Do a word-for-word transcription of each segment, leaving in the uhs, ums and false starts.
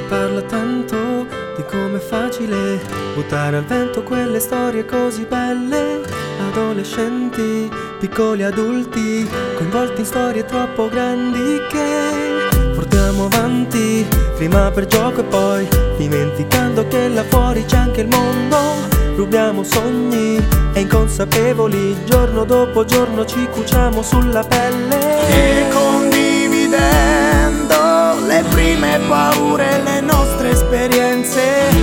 parla tanto di com'è facile buttare al vento quelle storie così belle. Adolescenti, piccoli adulti, coinvolti in storie troppo grandi che portiamo avanti, prima per gioco e poi dimenticando che là fuori c'è anche il mondo. Rubiamo sogni e inconsapevoli, giorno dopo giorno ci cuciamo sulla pelle. E condividendo le prime paure, le nostre esperienze,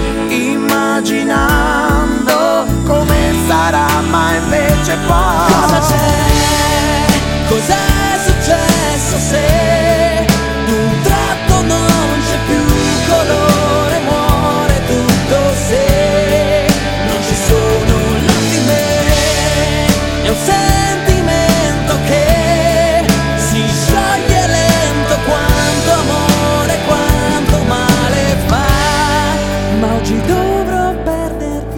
immaginando come sarà, ma invece poi cosa c'è? Cos'è successo se d'un tratto non c'è più colore, muore tutto se non ci sono lacrime? È un sentimento che si scioglie lento, quanto amore, quanto male fa, ma oggi dovrò perderti.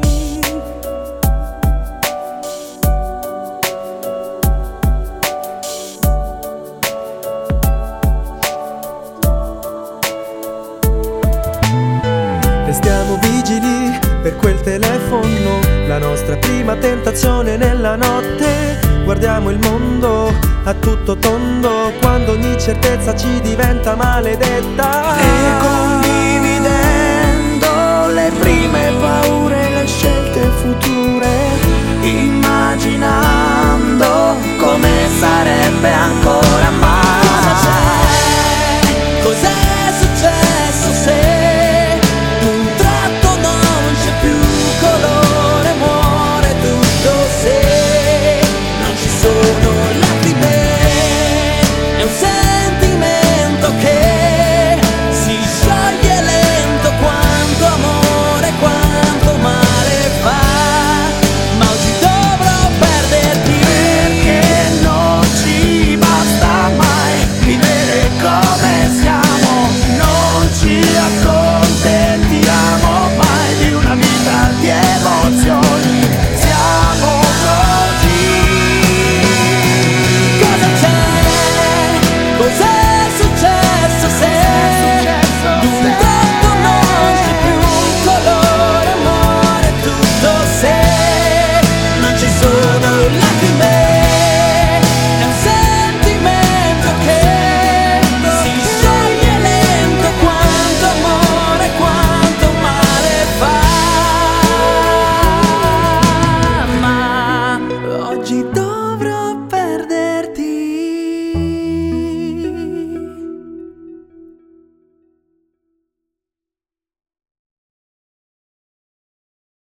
Restiamo vigili per quel telefono, la nostra prima tentazione nella notte. Guardiamo il mondo a tutto tondo quando ogni certezza ci diventa maledetta. e condividendo